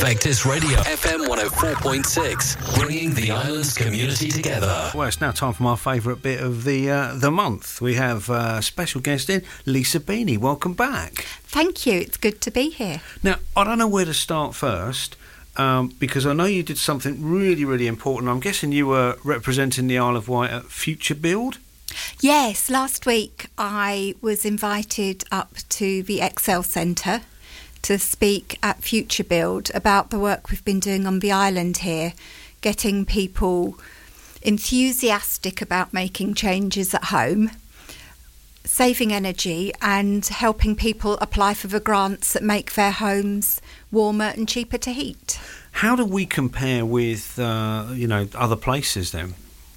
Effectus Radio, FM 104.6, bringing the island's community together. Well, it's now time for my favourite bit of the month. We have special guest in, Lisa Beanie. Welcome back. Thank you. It's good to be here. Now, I don't know where to start first, because I know you did something really, really important. I'm guessing you were representing the Isle of Wight at Future Build? Yes, last week I was invited up to the Excel Centre to speak at Future Build about the work we've been doing on the island here, getting people enthusiastic about making changes at home, saving energy and helping people apply for the grants that make their homes warmer and cheaper to heat. How do we compare with, other places then?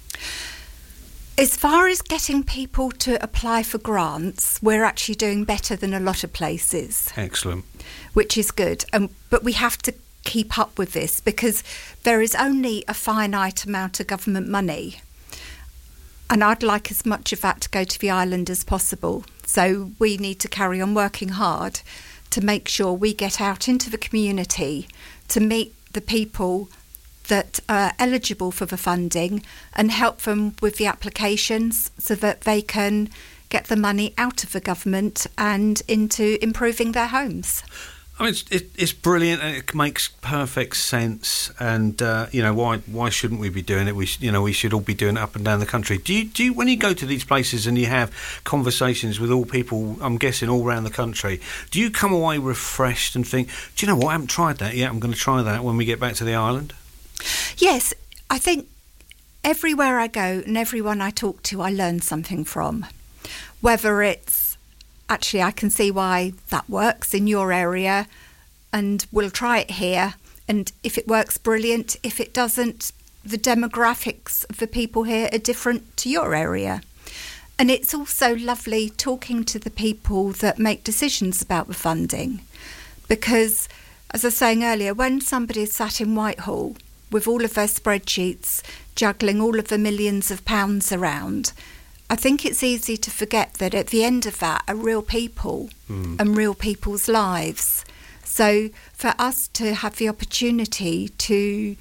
As far as getting people to apply for grants, we're actually doing better than a lot of places. Excellent. Which is good. But we have to keep up with this because there is only a finite amount of government money. And I'd like as much of that to go to the island as possible. So we need to carry on working hard to make sure we get out into the community to meet the people that are eligible for the funding and help them with the applications so that they can get the money out of the government and into improving their homes. I mean, it's brilliant and it makes perfect sense. And why shouldn't we be doing it? We should all be doing it up and down the country. Do you when you go to these places and you have conversations with all people, I'm guessing all around the country, do you come away refreshed and think, do you know what? I haven't tried that yet. I'm going to try that when we get back to the island. Yes, I think everywhere I go and everyone I talk to, I learn something from. Whether it's, actually, I can see why that works in your area and we'll try it here. And if it works, brilliant. If it doesn't, the demographics of the people here are different to your area. And it's also lovely talking to the people that make decisions about the funding. Because, as I was saying earlier, when somebody is sat in Whitehall with all of their spreadsheets, juggling all of the millions of pounds around, I think it's easy to forget that at the end of that are real people and real people's lives. So for us to have the opportunity to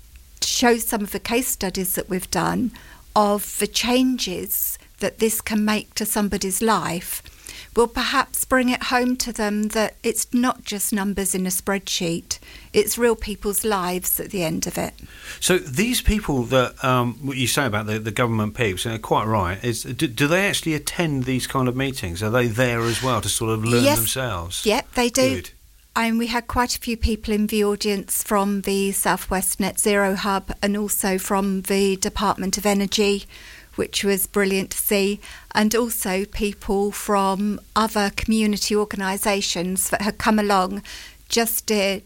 show some of the case studies that we've done of the changes that this can make to somebody's life will perhaps bring it home to them that it's not just numbers in a spreadsheet, it's real people's lives at the end of it. So these people that, what you say about the government peeps, and they're quite right, is do they actually attend these kind of meetings? Are they there as well to sort of learn themselves? Yep, they do. Good. And we had quite a few people in the audience from the South West Net Zero Hub and also from the Department of Energy, which was brilliant to see, and also people from other community organisations that had come along just to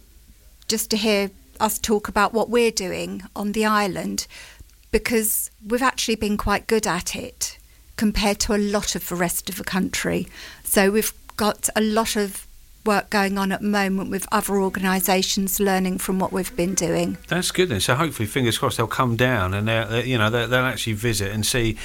hear us talk about what we're doing on the island, because we've actually been quite good at it compared to a lot of the rest of the country. So we've got a lot of work going on at the moment with other organisations learning from what we've been doing. That's good then. So hopefully, fingers crossed, they'll come down and they'll actually visit and see,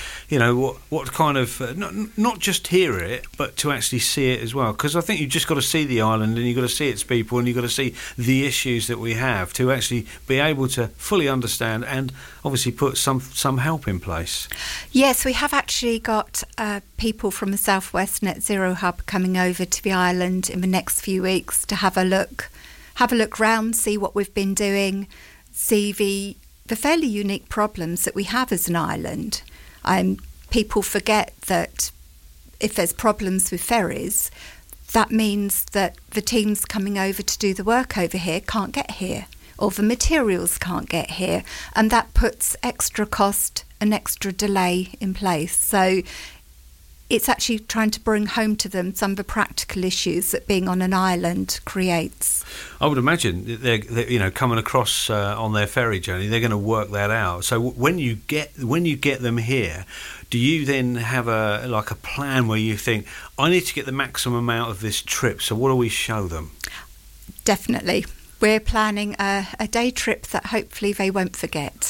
what kind of not just hear it, but to actually see it as well. Because I think you've just got to see the island and you've got to see its people and you've got to see the issues that we have to actually be able to fully understand and obviously put some help in place. Yes, we have actually got people from the South West Net Zero Hub coming over to the island in the next few weeks to have a look round, see what we've been doing, see the fairly unique problems that we have as an island. People forget that if there's problems with ferries, that means that the teams coming over to do the work over here can't get here, or the materials can't get here, and that puts extra cost and extra delay in place. So it's actually trying to bring home to them some of the practical issues that being on an island creates. I would imagine they're coming across on their ferry journey, they're going to work that out. So when you get them here, do you then have a plan where you think, I need to get the maximum out of this trip? So what do we show them? Definitely. We're planning a day trip that hopefully they won't forget.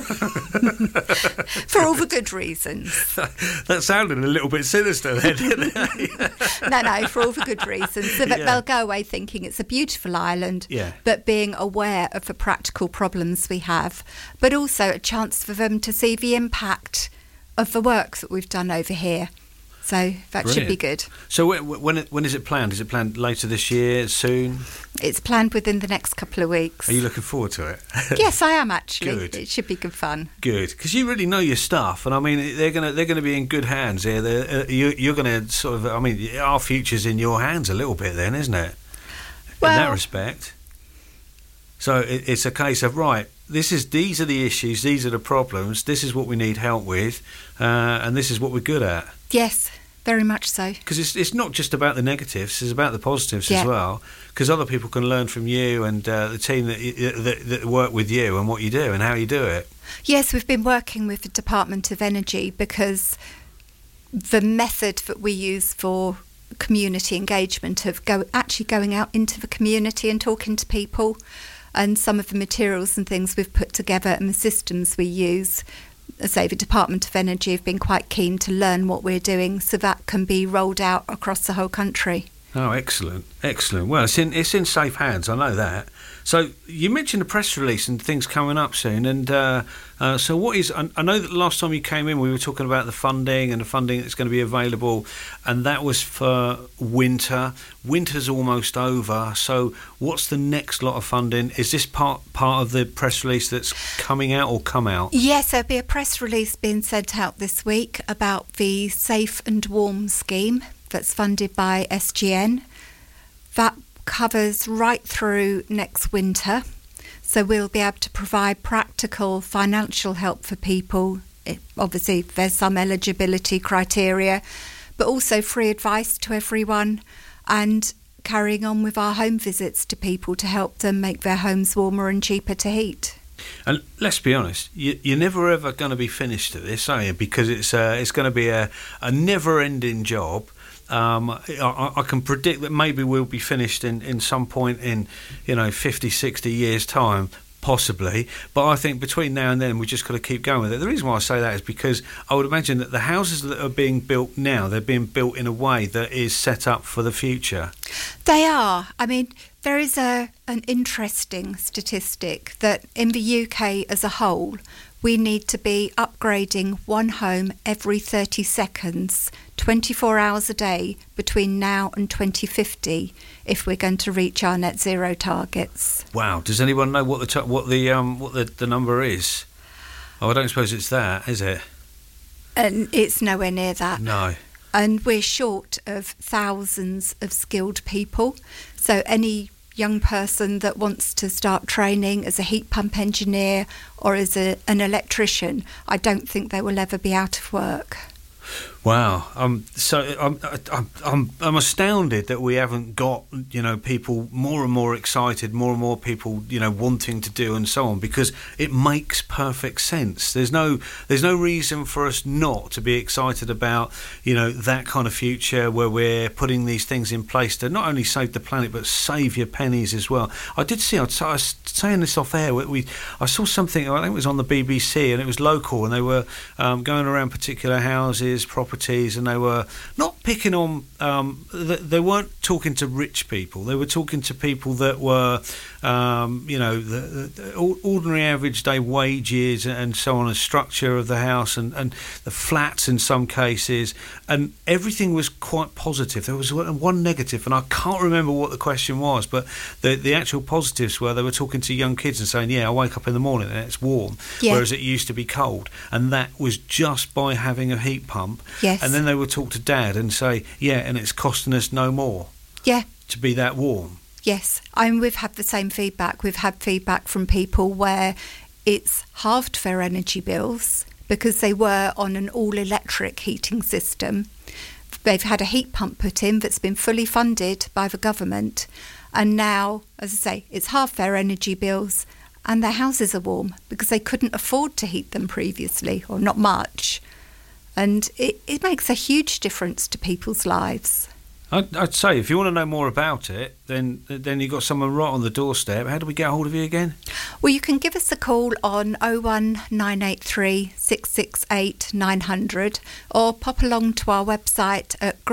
For all the good reasons. That sounded a little bit sinister then, didn't it? No, for all the good reasons. So that they'll go away thinking it's a beautiful island, but being aware of the practical problems we have, but also a chance for them to see the impact of the work that we've done over here. So that should be good. So when is it planned? Is it planned later this year, soon? It's planned within the next couple of weeks. Are you looking forward to it? Yes, I am actually. Good. It should be good fun. Good, because you really know your stuff, and I mean they're gonna be in good hands here. You're gonna sort of, I mean, our future's in your hands a little bit, then, isn't it? Well, in that respect. So it's a case of these are the issues, these are the problems, this is what we need help with, and this is what we're good at. Yes, very much so. Because it's not just about the negatives, it's about the positives as well. Because other people can learn from you and the team that work with you and what you do and how you do it. Yes, we've been working with the Department of Energy because the method that we use for community engagement of actually going out into the community and talking to people, and some of the materials and things we've put together and the systems we use, say the Department of Energy have been quite keen to learn what we're doing so that can be rolled out across the whole country. Oh, excellent. Well, it's in safe hands, I know that. So you mentioned a press release and things coming up soon, and so what is... I know that last time you came in we were talking about the funding and the funding that's going to be available, and that was for winter. Winter's almost over, so what's the next lot of funding? Is this part of the press release that's coming out or come out? Yes, there'll be a press release being sent out this week about the Safe and Warm scheme that's funded by SGN. That covers right through next winter, so we'll be able to provide practical financial help for people. Obviously there's some eligibility criteria, but also free advice to everyone, and carrying on with our home visits to people to help them make their homes warmer and cheaper to heat. And let's be honest, you're never ever going to be finished at this, are you? Because it's going to be a never-ending job. I can predict that maybe we'll be finished in some point in 50, 60 years' time, possibly, but I think between now and then we just got to keep going with it. The reason why I say that is because I would imagine that the houses that are being built now, they're being built in a way that is set up for the future. They are. I mean, there is an interesting statistic that in the UK as a whole, we need to be upgrading one home every 30 seconds, 24 hours a day between now and 2050 if we're going to reach our net zero targets. Wow! Does anyone know what the number is? Oh, I don't suppose it's that, is it? And it's nowhere near that. No. And we're short of thousands of skilled people. So any young person that wants to start training as a heat pump engineer or as an electrician, I don't think they will ever be out of work. Wow, so I'm astounded that we haven't got people more and more excited, more and more people wanting to do and so on, because it makes perfect sense. There's no reason for us not to be excited about that kind of future where we're putting these things in place to not only save the planet but save your pennies as well. I was saying this off air. I saw something, I think it was on the BBC, and it was local, and they were going around particular houses, properties, and they were not picking on they weren't talking to rich people. They were talking to people that were the ordinary average day wages and so on, the structure of the house and the flats in some cases, and everything was quite positive. There was one negative, and I can't remember what the question was, but the actual positives were they were talking to young kids and saying, I wake up in the morning and it's warm, whereas it used to be cold, and that was just by having a heat pump. Yes. And then they would talk to Dad and say, and it's costing us no more to be that warm. Yes, we've had the same feedback. We've had feedback from people where it's halved their energy bills because they were on an all-electric heating system. They've had a heat pump put in that's been fully funded by the government, and now, as I say, it's half their energy bills, and their houses are warm because they couldn't afford to heat them previously, or not much. And it makes a huge difference to people's lives. I'd say if you want to know more about it, then you've got someone right on the doorstep. How do we get hold of you again? Well, you can give us a call on 01983 668 900 or pop along to our website at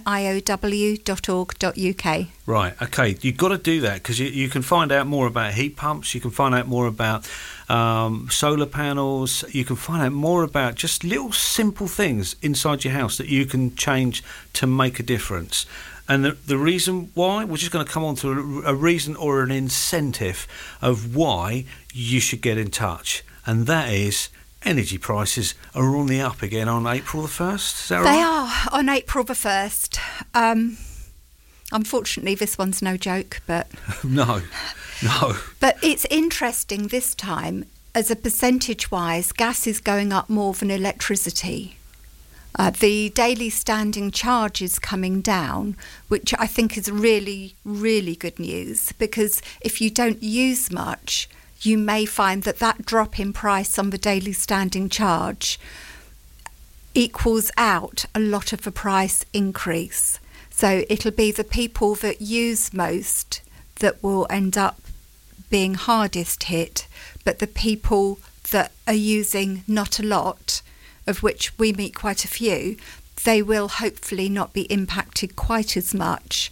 greeniow.org.uk. Right, okay, you've got to do that because you can find out more about heat pumps, you can find out more about solar panels, you can find out more about just little simple things inside your house that you can change to make a difference. And the reason why, we're just going to come on to a reason or an incentive of why you should get in touch. And that is energy prices are on the up again on April the 1st. Is that right? They are on April the 1st. Unfortunately, this one's no joke, but... No. But it's interesting this time, as a percentage-wise, gas is going up more than electricity. The daily standing charge is coming down, which I think is really, really good news, because if you don't use much, you may find that drop in price on the daily standing charge equals out a lot of the price increase. So it'll be the people that use most that will end up being hardest hit, but the people that are using not a lot, of which we meet quite a few, they will hopefully not be impacted quite as much.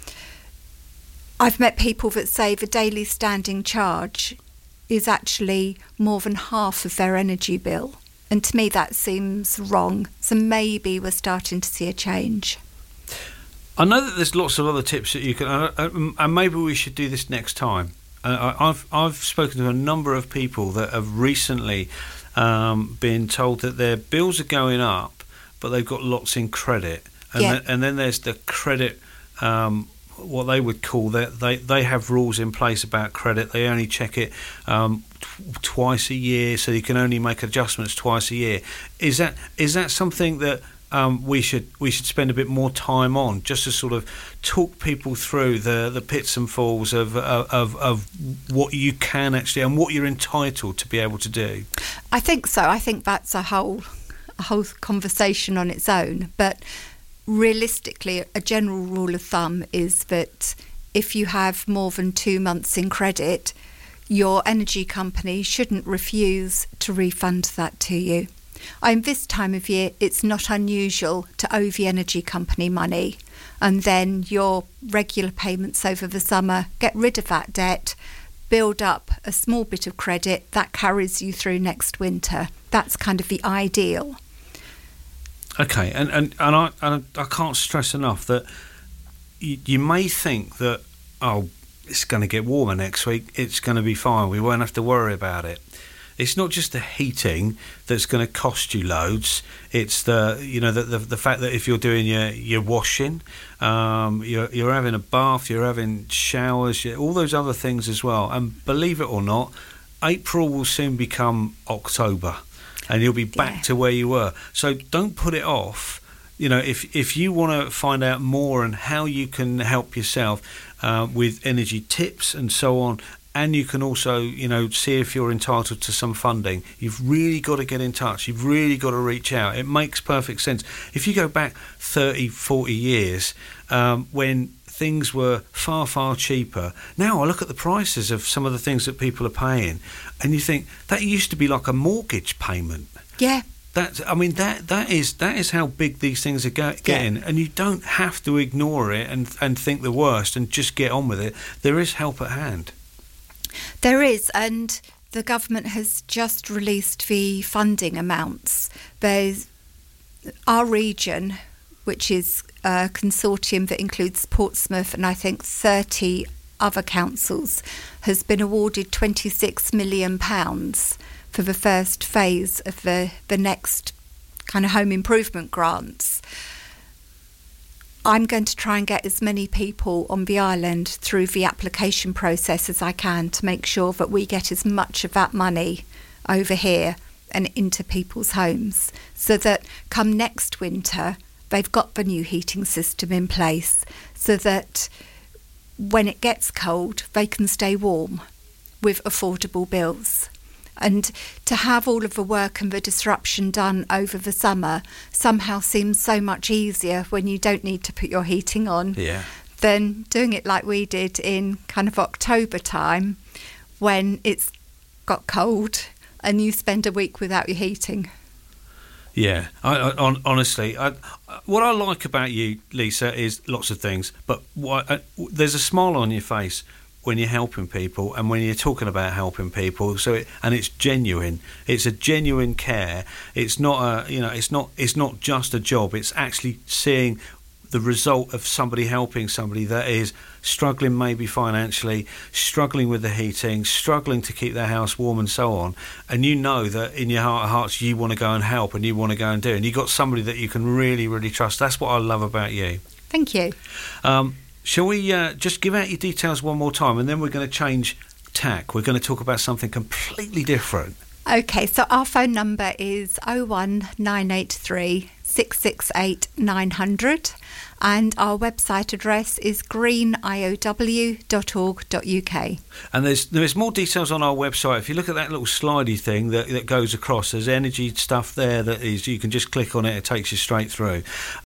I've met people that say the daily standing charge is actually more than half of their energy bill. And to me that seems wrong. So maybe we're starting to see a change. I know that there's lots of other tips that you can, and maybe we should do this next time. I've spoken to a number of people that have recently been told that their bills are going up, but they've got lots in credit, and then there's the credit. What they would call that they have rules in place about credit. They only check it twice a year, so you can only make adjustments twice a year. Is that something that we should spend a bit more time on, just to sort of talk people through the pits and falls of what you can actually and what you're entitled to be able to do? I think so. I think that's a whole conversation on its own. But realistically, a general rule of thumb is that if you have more than 2 months in credit, your energy company shouldn't refuse to refund that to you. This time of year, it's not unusual to owe the energy company money, and then your regular payments over the summer get rid of that debt, build up a small bit of credit that carries you through next winter. That's kind of the ideal. Okay, and I can't stress enough that you may think that, it's going to get warmer next week, it's going to be fine, we won't have to worry about it. It's not just the heating that's going to cost you loads. It's the fact that if you're doing your washing, you're having a bath, you're having showers, all those other things as well. And believe it or not, April will soon become October, and you'll be back to where you were. So don't put it off. If you want to find out more on how you can help yourself with energy tips and so on, and you can also, see if you're entitled to some funding, you've really got to get in touch. You've really got to reach out. It makes perfect sense. If you go back 30, 40 years, when things were far, far cheaper, now I look at the prices of some of the things that people are paying, and you think, that used to be like a mortgage payment. Yeah. That is how big these things are getting, and you don't have to ignore it and think the worst and just get on with it. There is help at hand. There is, and the government has just released the funding amounts. There's our region, which is a consortium that includes Portsmouth and I think 30 other councils, has been awarded £26 million for the first phase of the next kind of home improvement grants. I'm going to try and get as many people on the island through the application process as I can to make sure that we get as much of that money over here and into people's homes, so that come next winter they've got the new heating system in place, so that when it gets cold they can stay warm with affordable bills. And to have all of the work and the disruption done over the summer somehow seems so much easier when you don't need to put your heating on than doing it like we did in kind of October time when it's got cold and you spend a week without your heating. Yeah, honestly, what I like about you, Lisa, is lots of things, but there's a smile on your face when you're helping people and when you're talking about helping people. And it's genuine. It's a genuine care. It's not it's not just a job. It's actually seeing the result of somebody helping somebody that is struggling maybe financially, struggling with the heating, struggling to keep their house warm and so on. And you know that in your heart of hearts you want to go and help and you want to go and do it. And you've got somebody that you can really, really trust. That's what I love about you. Thank you. Shall we just give out your details one more time and then we're going to change tack. We're going to talk about something completely different. Okay, so our phone number is 01983 668 900 and our website address is greeniow.org.uk. And there's more details on our website. If you look at that little slidey thing that goes across, there's energy stuff there that is, you can just click on it, it takes you straight through.